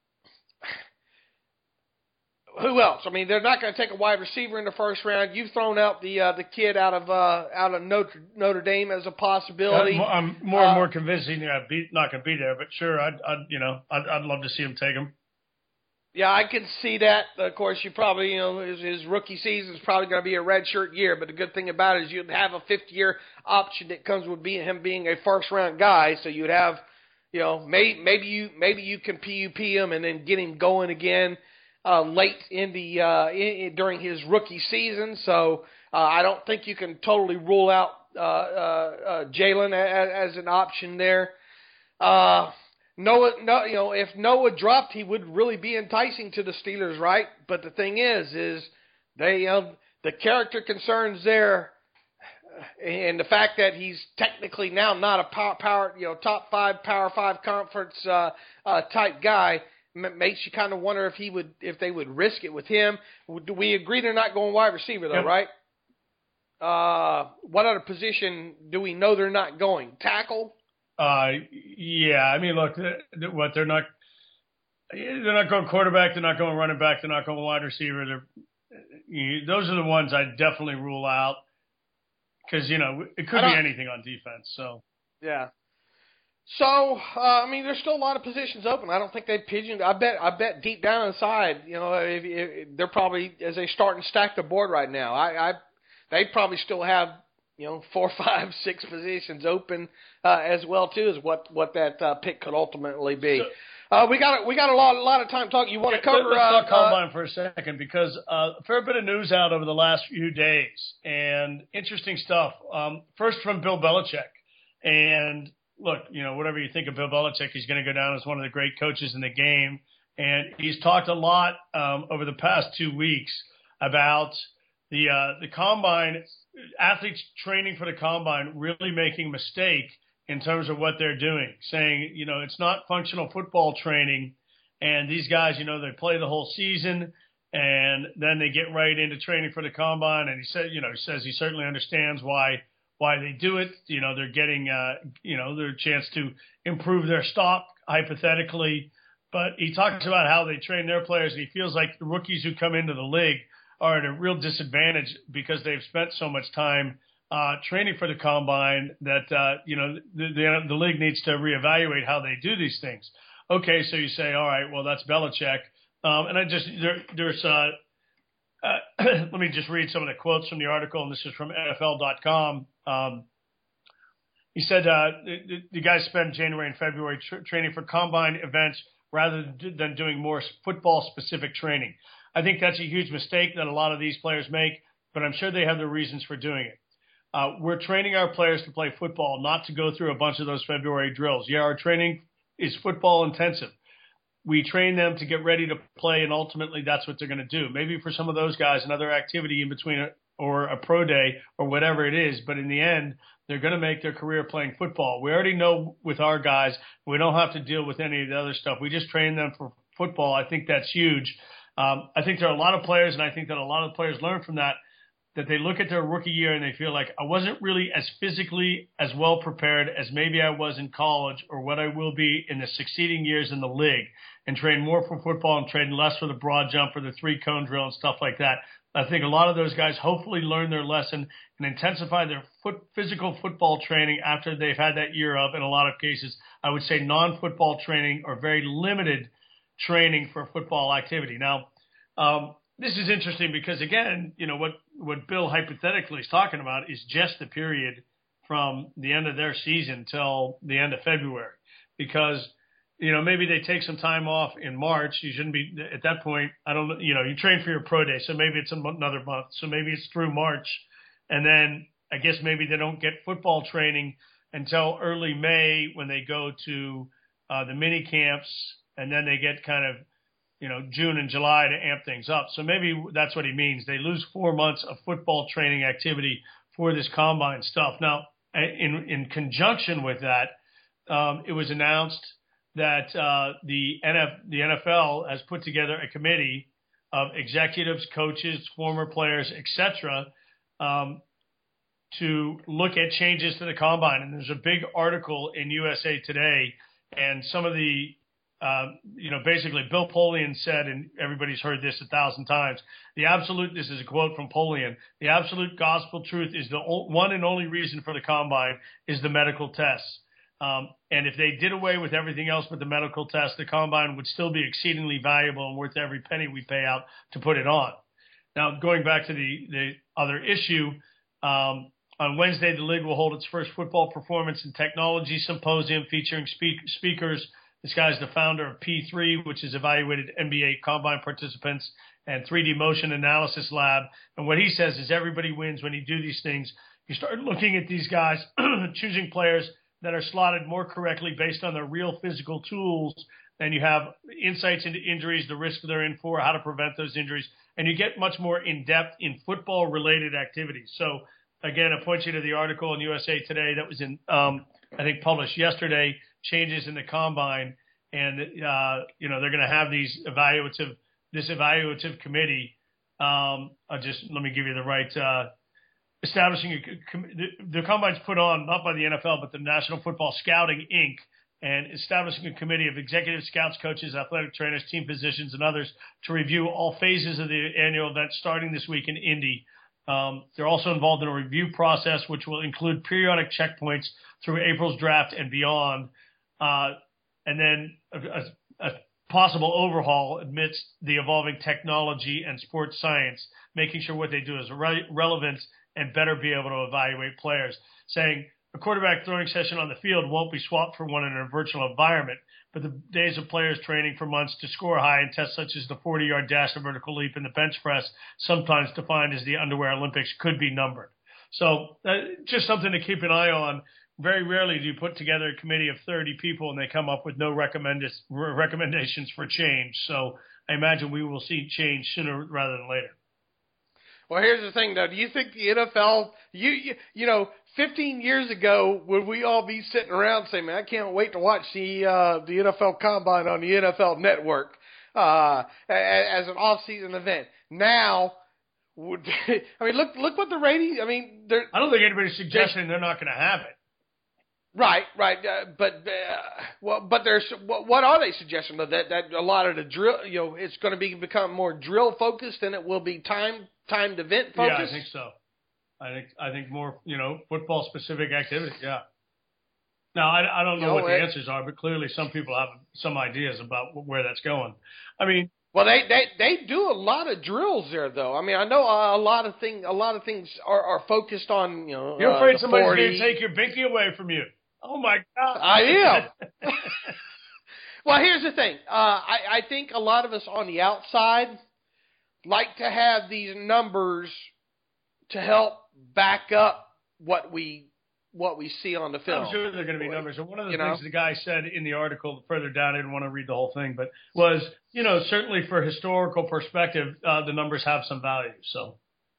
Who else? I mean, they're not going to take a wide receiver in the first round. You've thrown out the uh, the kid out of uh, out of Notre Notre Dame as a possibility. I'm, I'm more and more uh, convincing they're not going to be there, but sure, I'd, I'd you know I'd, I'd love to see him take him. Yeah, I can see that. Of course, you probably you know his, his rookie season is probably going to be a redshirt year, but the good thing about it is you'd have a fifth year option that comes with being him being a first round guy. So you'd have you know maybe maybe you maybe you can P U P him and then get him going again. Uh, late in the uh, in, during his rookie season, so uh, I don't think you can totally rule out uh, uh, uh, Jalen as, as an option there. Uh, Noah, no, you know, if Noah dropped, he would really be enticing to the Steelers, right? But the thing is, is they um, the character concerns there, and the fact that he's technically now not a power, power you know, top five, power five conference uh, uh, type guy. Makes you kind of wonder if he would, if they would risk it with him. Do we agree they're not going wide receiver though, yep. right? Uh, what other position do we know they're not going? Tackle? Uh, yeah. I mean, look, what they're not, they're not going quarterback. They're not going running back. They're not going wide receiver. They're, you, those are the ones I definitely rule out because you know it could be anything on defense. So yeah. So, uh, I mean, there's still a lot of positions open. I don't think they've pigeoned. I bet, I bet deep down inside, you know, if, if, they're probably, as they start and stack the board right now, I, I they probably still have, you know, four, five, six positions open uh, as well, too, is what, what that uh, pick could ultimately be. So, uh, we got, we got a lot, a lot of time talking. You want to cover? Let's talk uh, Combine uh, for a second because uh, a fair bit of news out over the last few days and interesting stuff. Um, first from Bill Belichick. And look, you know, whatever you think of Bill Belichick, he's going to go down as one of the great coaches in the game. And he's talked a lot um, over the past two weeks about the uh, the combine, athletes training for the combine really making a mistake in terms of what they're doing, saying, you know, it's not functional football training. And these guys, you know, they play the whole season. And then they get right into training for the combine. And he said, you know, he says he certainly understands why why they do it. You know, they're getting, uh, you know, their chance to improve their stock hypothetically. But he talks about how they train their players, and he feels like the rookies who come into the league are at a real disadvantage because they've spent so much time uh, training for the combine that, uh, you know, the, the, the league needs to reevaluate how they do these things. Okay, so you say, all right, well, that's Belichick. Um, and I just, there, there's, uh, uh, let me just read some of the quotes from the article, and this is from N F L dot com. Um, he said uh, the, the guys spend January and February tra- training for combine events rather than doing more football-specific training. I think that's a huge mistake that a lot of these players make, but I'm sure they have their reasons for doing it. Uh, we're training our players to play football, not to go through a bunch of those February drills. Yeah, our training is football intensive. We train them to get ready to play, and ultimately that's what they're going to do. Maybe for some of those guys, another activity in between a, or a pro day or whatever it is, but in the end, they're going to make their career playing football. We already know with our guys, we don't have to deal with any of the other stuff. We just train them for football. I think that's huge. Um, I think there are a lot of players, and I think that a lot of players learn from that, that they look at their rookie year and they feel like I wasn't really as physically as well prepared as maybe I was in college or what I will be in the succeeding years in the league, and train more for football and train less for the broad jump or the three cone drill and stuff like that. I think a lot of those guys hopefully learn their lesson and intensify their foot, physical football training after they've had that year of, in a lot of cases, I would say non-football training or very limited training for football activity. Now, um, this is interesting because, again, you know, what, what Bill hypothetically is talking about is just the period from the end of their season till the end of February. Because, you know, maybe they take some time off in March. You shouldn't be at that point. I don't know. You know, you train for your pro day, so maybe it's another month. So maybe it's through March. And then I guess maybe they don't get football training until early May when they go to uh, the mini camps. And then they get kind of, you know, June and July to amp things up. So maybe that's what he means. They lose four months of football training activity for this combine stuff. Now, in in conjunction with that, um, it was announced that uh, the N F, the N F L has put together a committee of executives, coaches, former players, et cetera, um, to look at changes to the combine. And there's a big article in U S A Today, and some of the Uh, you know, basically Bill Polian said, and everybody's heard this a thousand times, the absolute, this is a quote from Polian, the absolute gospel truth is the o- one and only reason for the combine is the medical tests. Um, and if they did away with everything else but the medical test, the combine would still be exceedingly valuable and worth every penny we pay out to put it on. Now, going back to the, the other issue, um, on Wednesday, the league will hold its first football performance and technology symposium featuring speak- speakers. This guy's the founder of P three, which has evaluated N B A combine participants, and three D Motion Analysis Lab. And what he says is everybody wins when you do these things. You start looking at these guys, choosing players that are slotted more correctly based on their real physical tools. Then you have insights into injuries, the risk they're in for, how to prevent those injuries. And you get much more in-depth in football-related activities. So, again, I point you to the article in U S A Today that was in, um, I think, published yesterday, changes in the combine, and uh, you know they're going to have these evaluative, this evaluative committee. Um, I'll just let me give you the right uh, establishing a, the, the combine's put on not by the N F L but the National Football Scouting Incorporated, and establishing a committee of executive scouts, coaches, athletic trainers, team physicians, and others to review all phases of the annual event starting this week in Indy. Um, they're also involved in a review process which will include periodic checkpoints through April's draft and beyond. Uh, and then a, a, a possible overhaul amidst the evolving technology and sports science, making sure what they do is re- relevant and better be able to evaluate players, saying a quarterback throwing session on the field won't be swapped for one in a virtual environment, but the days of players training for months to score high in tests such as the forty-yard dash, the vertical leap, and the bench press, sometimes defined as the underwear Olympics, could be numbered. So uh, just something to keep an eye on. Very rarely do you put together a committee of thirty people and they come up with no recommend- recommendations for change. So I imagine we will see change sooner rather than later. Well, here's the thing, though. Do you think the N F L, you you, you know, fifteen years ago, would we all be sitting around saying, man, I can't wait to watch the uh, the N F L Combine on the N F L Network? uh, as an off-season event. Now, would, I mean, look look what the ratings. I mean, they're. I don't think anybody's suggesting they're not going to have it. Right, right, uh, but uh, well, but there's what, what are they suggesting that that a lot of the drill, you know, it's going to be become more drill focused than it will be time timed event focused. Yeah, I think so. I think I think more, you know, football specific activity. Yeah. Now I, I don't know, you know what the it, answers are, but clearly some people have some ideas about where that's going. I mean, well, they, they, they do a lot of drills there, though. I mean, I know a lot of thing a lot of things are, are focused on, you know. You're afraid uh, somebody's forty. going to take your binky away from you. Oh my God! I am. Well, here's the thing. Uh, I, I think a lot of us on the outside like to have these numbers to help back up what we what we see on the film. I'm sure they're going to be numbers. And one of the you things know? the guy said in the article further down, I didn't want to read the whole thing, but was, you know, certainly for historical perspective, uh, the numbers have some value. So,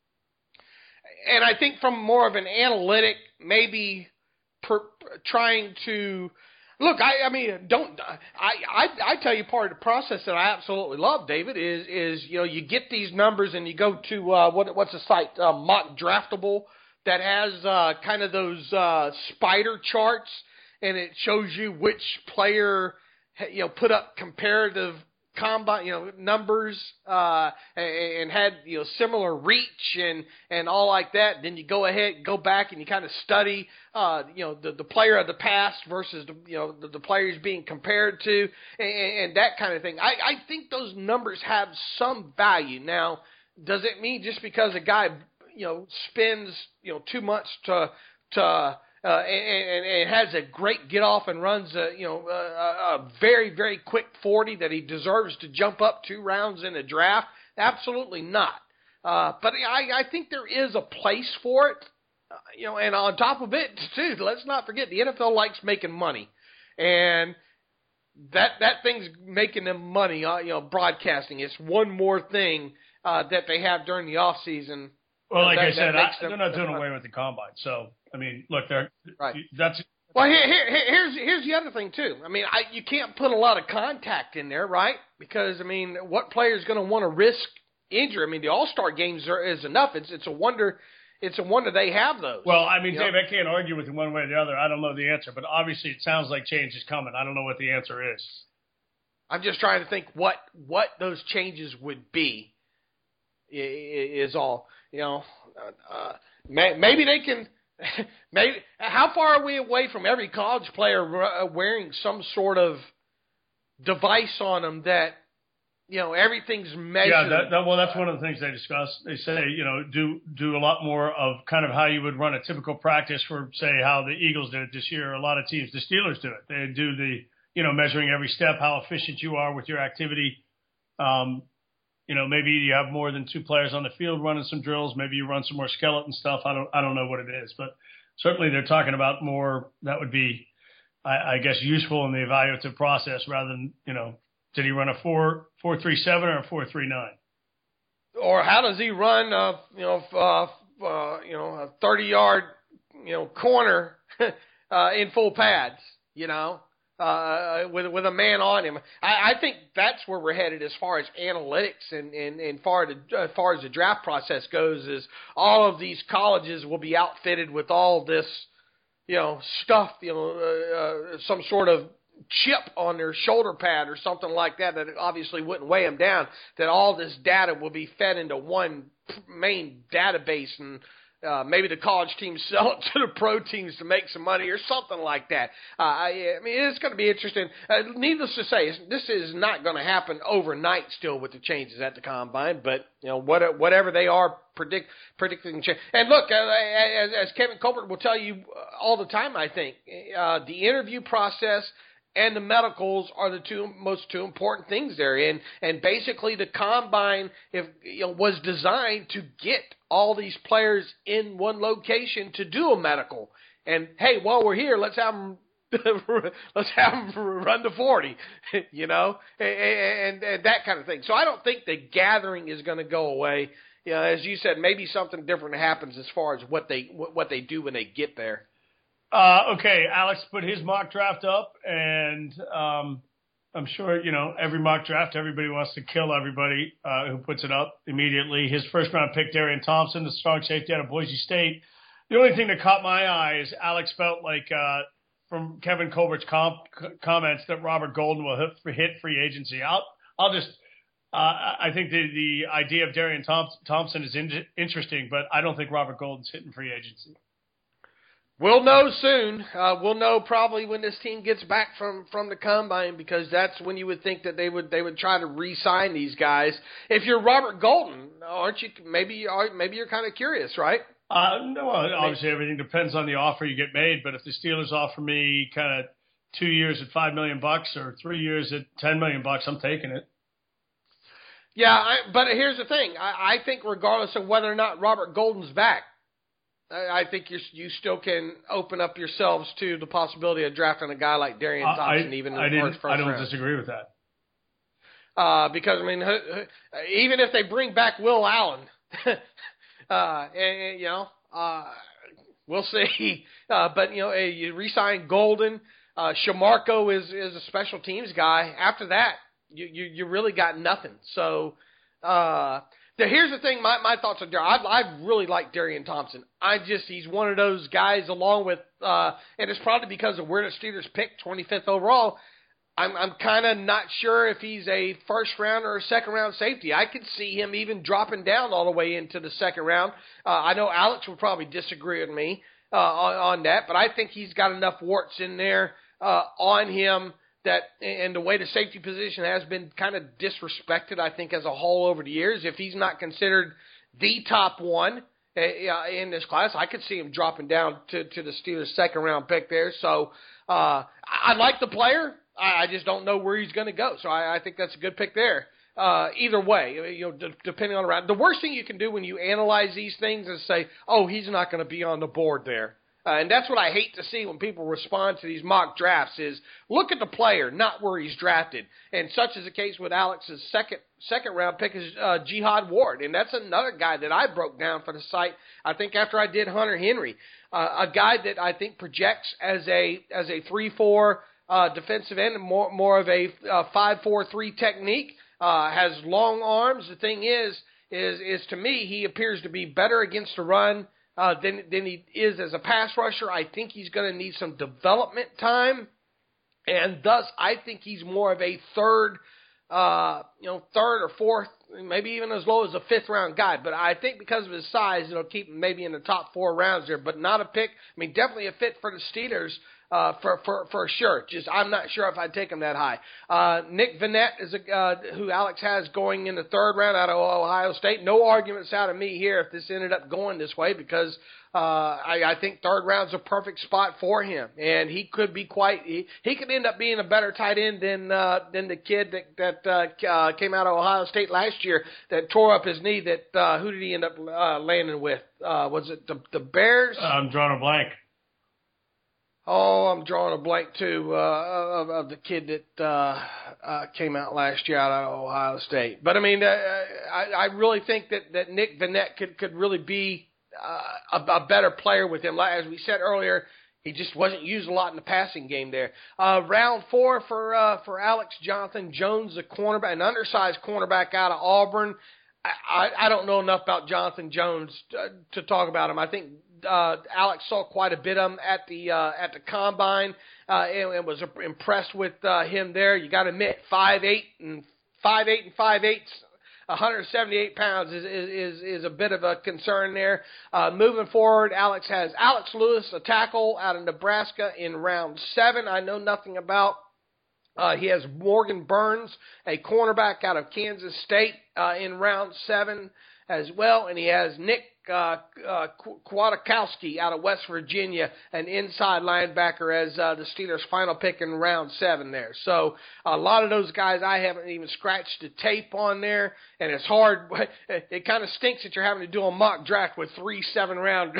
and I think from more of an analytic, maybe. Per, trying to look, I, I mean, don't I, I? I tell you, part of the process that I absolutely love, David, is is you know you get these numbers and you go to uh, what what's the site uh, Mock Draftable that has uh, kind of those uh, spider charts and it shows you which player you know put up comparative combine you know numbers uh, and, and had you know similar reach and and all like that. Then you go ahead, go back, and you kind of study. Uh, you know, the, the player of the past versus, the, you know, the, the players being compared to and, and that kind of thing. I, I think those numbers have some value. Now, does it mean just because a guy, you know, spends, you know, two months to, to, uh, and, and, and has a great get off and runs a, you know, a, a very, very quick forty that he deserves to jump up two rounds in a draft? Absolutely not. Uh, but I, I think there is a place for it. Uh, you know, and on top of it, too, let's not forget the N F L likes making money, and that that thing's making them money. Uh, you know, broadcasting. It's one more thing uh, that they have during the off season. Well, like that, I said, I, them, they're not doing away with the combine. So, I mean, look, they're right. That's well. Here, here, here's here's the other thing too. I mean, I, you can't put a lot of contact in there, right? Because I mean, what player is going to want to risk injury? I mean, the All Star games are, is enough. It's it's a wonder. It's a wonder they have those. Well, I mean, you Dave, know? I can't argue with you one way or the other. I don't know the answer, but obviously it sounds like change is coming. I don't know what the answer is. I'm just trying to think what what those changes would be. Is all you know. Uh, maybe they can. Maybe how far are we away from every college player wearing some sort of device on them that? You know, everything's measured. Yeah, that, that, well, that's one of the things they discuss. They say, you know, do do a lot more of kind of how you would run a typical practice for, say, how the Eagles did it this year. A lot of teams, the Steelers do it. They do the, you know, measuring every step, how efficient you are with your activity. Um, you know, maybe you have more than two players on the field running some drills. Maybe you run some more skeleton stuff. I don't, I don't know what it is, but certainly they're talking about more that would be, I, I guess, useful in the evaluative process rather than, you know. Did he run a four four three seven or a four three nine? Or how does he run? Uh, you know, uh, uh, you know, a thirty yard, you know, corner uh, in full pads. You know, uh, with with a man on him. I, I think that's where we're headed as far as analytics and and and far to, as far as the draft process goes. Is all of these colleges will be outfitted with all this, you know, stuff. You know, uh, uh, some sort of chip on their shoulder pad or something like that that obviously wouldn't weigh them down, that all this data will be fed into one main database and uh, maybe the college teams sell it to the pro teams to make some money or something like that. Uh, I, I mean, it's going to be interesting. Uh, needless to say, this is not going to happen overnight still with the changes at the Combine, but you know what, whatever they are predict, predicting change. And look, uh, as, as Kevin Colbert will tell you all the time, I think, uh, the interview process and the medicals are the two most two important things there. And and basically the Combine if you know, was designed to get all these players in one location to do a medical. And hey, while we're here, let's have them let's have them run to forty, you know, and, and, and that kind of thing. So I don't think the gathering is going to go away. You know, as you said, maybe something different happens as far as what they what they do when they get there. Uh, okay, Alex put his mock draft up, and um, I'm sure, you know, every mock draft, everybody wants to kill everybody uh, who puts it up immediately. His first round pick, Darian Thompson, the strong safety out of Boise State. The only thing that caught my eye is Alex felt like uh, from Kevin Colbert's comp- comments that Robert Golden will hit, hit free agency. I'll, I'll just, uh, I think the, the idea of Darian Thompson is in- interesting, but I don't think Robert Golden's hitting free agency. We'll know soon. Uh, we'll know probably when this team gets back from, from the combine, because that's when you would think that they would they would try to re-sign these guys. If you're Robert Golden, aren't you? Maybe maybe you're kind of curious, right? Uh, no, obviously everything depends on the offer you get made. But if the Steelers offer me kind of two years at five million bucks or three years at ten million bucks, I'm taking it. Yeah, I, but here's the thing. I, I think regardless of whether or not Robert Golden's back, I think you you still can open up yourselves to the possibility of drafting a guy like Darian Thompson, I, even in I the first, first I don't round. disagree with that. Uh, because, I mean, even if they bring back Will Allen, uh, and, and, you know, uh, we'll see. Uh, but, you know, you re-sign Golden. Uh, Shamarko is, is a special teams guy. After that, you, you, you really got nothing. So, uh, the, here's the thing, my, my thoughts on Darian. I, I really like Darian Thompson. I just, he's one of those guys along with, uh, and it's probably because of where the Steelers picked twenty-fifth overall. I'm, I'm kind of not sure if he's a first round or a second round safety. I could see him even dropping down all the way into the second round. Uh, I know Alex would probably disagree with me uh, on, on that, but I think he's got enough warts in there uh, on him that, and the way the safety position has been kind of disrespected, I think, as a whole over the years. If he's not considered the top one uh, in this class, I could see him dropping down to, to the Steelers' second round pick there. So uh, I like the player. I just don't know where he's going to go. So I, I think that's a good pick there. Uh, either way, you know, d- depending on the round. The worst thing you can do when you analyze these things is say, oh, he's not going to be on the board there. Uh, and that's what I hate to see when people respond to these mock drafts is look at the player, not where he's drafted. And such is the case with Alex's second second round pick is uh, Jihad Ward. And that's another guy that I broke down for the site, I think, after I did Hunter Henry. Uh, a guy that I think projects as a as a three four Uh, defensive end, more more of a uh, five four three technique, uh, has long arms. The thing is, is is to me, he appears to be better against the run uh, than than he is as a pass rusher. I think he's going to need some development time, and thus I think he's more of a third, uh, you know, third or fourth, maybe even as low as a fifth round guy. But I think because of his size, it'll keep him maybe in the top four rounds there, but not a pick. I mean, definitely a fit for the Steelers. Uh, for, for, for sure. Just, I'm not sure if I'd take him that high. Uh, Nick Vannett is a, uh, who Alex has going in the third round out of Ohio State. No arguments out of me here if this ended up going this way because, uh, I, I think third round's a perfect spot for him. And he could be quite, he, he could end up being a better tight end than, uh, than the kid that, that, uh, uh, came out of Ohio State last year that tore up his knee that, uh, who did he end up, uh, landing with? Uh, was it the, the Bears? I'm drawing a blank. Oh, I'm drawing a blank, too, uh, of, of the kid that uh, uh, came out last year out of Ohio State. But, I mean, uh, I, I really think that, that Nick Vannett could, could really be uh, a, a better player with him. As we said earlier, he just wasn't used a lot in the passing game there. Uh, round four for uh, for Alex Jonathan Jones, the cornerback, an undersized cornerback out of Auburn. I, I, I don't know enough about Jonathan Jones to, to talk about him. I think Uh, Alex saw quite a bit of him at the uh, at the combine uh, and, and was impressed with uh, him there. You got to admit, five eight and five eight and five eighths, one hundred seventy-eight pounds is is is a bit of a concern there. Uh, moving forward, Alex has Alex Lewis, a tackle out of Nebraska, in round seven. I know nothing about. Uh, he has Morgan Burns, a cornerback out of Kansas State, uh, in round seven as well, and he has Nick Uh, uh, Kwiatkowski out of West Virginia, an inside linebacker, as uh, the Steelers' final pick in round seven there. So a lot of those guys I haven't even scratched the tape on there, and it's hard. It kind of stinks that you're having to do a mock draft with three seven-round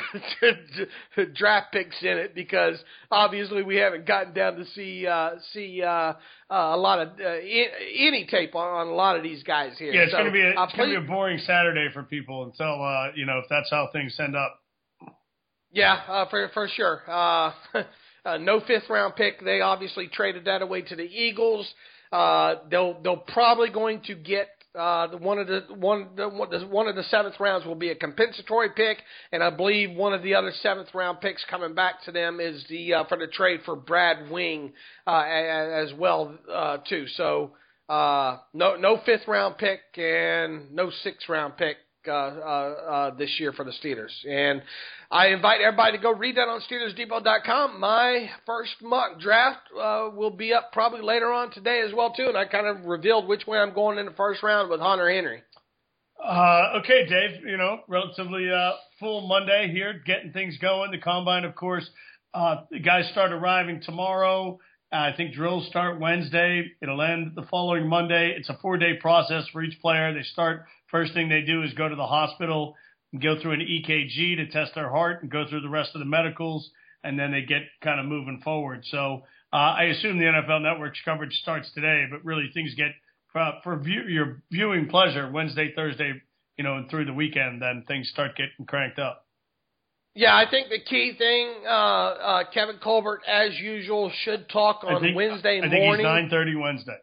draft picks in it because obviously we haven't gotten down to see uh, see uh, uh, a lot of uh, any tape on, on a lot of these guys here. Yeah, it's so, going to be a, uh, it's going to be a boring Saturday for people until uh, you know if that's how things end up. Yeah, uh, for for sure. Uh, uh, no fifth round pick. They obviously traded that away to the Eagles. Uh, they'll they'll probably going to get uh, the, one of the one the, one of the seventh rounds will be a compensatory pick, and I believe one of the other seventh round picks coming back to them is the uh, for the trade for Brad Wing uh, as well uh, too. So uh, no no fifth round pick and no sixth round pick uh, uh, uh, this year for the Steelers. And I invite everybody to go read that on Steelers Depot dot com. My first mock draft uh, will be up probably later on today as well, too, and I kind of revealed which way I'm going in the first round with Hunter Henry. Uh, okay, Dave, you know, relatively uh, full Monday here, getting things going. The Combine, of course, uh, the guys start arriving tomorrow. Uh, I think drills start Wednesday. It'll end the following Monday. It's a four-day process for each player. They start, first thing they do is go to the hospital, go through an E K G to test their heart and go through the rest of the medicals, and then they get kind of moving forward. So uh, I assume the N F L Network's coverage starts today, but really things get, uh, for view, your viewing pleasure, Wednesday, Thursday, you know, and through the weekend, then things start getting cranked up. Yeah, I think the key thing, uh, uh, Kevin Colbert, as usual, should talk on I think, Wednesday I morning. think he's nine thirty Wednesday.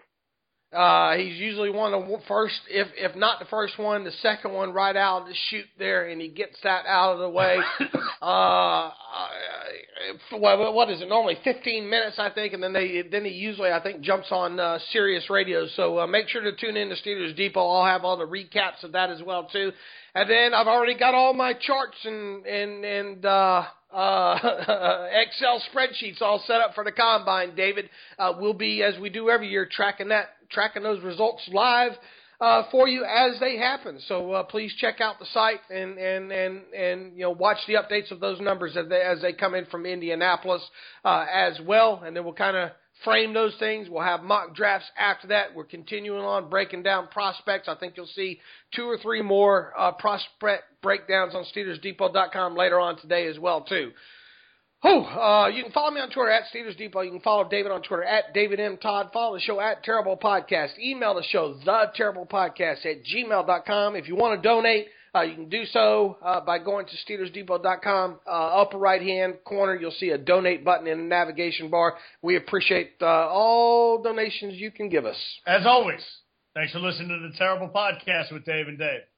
Uh, he's usually one of the first, if if not the first one, the second one right out of the chute there, and he gets that out of the way. uh, well, what is it? Normally fifteen minutes, I think, and then they then he usually, I think, jumps on uh, Sirius Radio. So uh, make sure to tune in to Steelers Depot. I'll have all the recaps of that as well too. And then I've already got all my charts and and and uh, uh, Excel spreadsheets all set up for the Combine. David, uh, we'll be, as we do every year, tracking that. tracking those results live uh, for you as they happen. So uh, please check out the site and, and, and, and you know watch the updates of those numbers as they, as they come in from Indianapolis uh, as well. And then we'll kind of frame those things. We'll have mock drafts after that. We're continuing on breaking down prospects. I think you'll see two or three more uh, prospect breakdowns on Steelers Depot dot com later on today as well too. Oh, uh, you can follow me on Twitter at Steelers Depot. You can follow David on Twitter at David M. Todd. Follow the show at Terrible Podcast. Email the show, the Terrible Podcast at gmail dot com. If you want to donate, uh, you can do so uh, by going to Steelers Depot dot com. Uh, upper right-hand corner, you'll see a donate button in the navigation bar. We appreciate uh, all donations you can give us. As always, thanks for listening to the Terrible Podcast with Dave and Dave.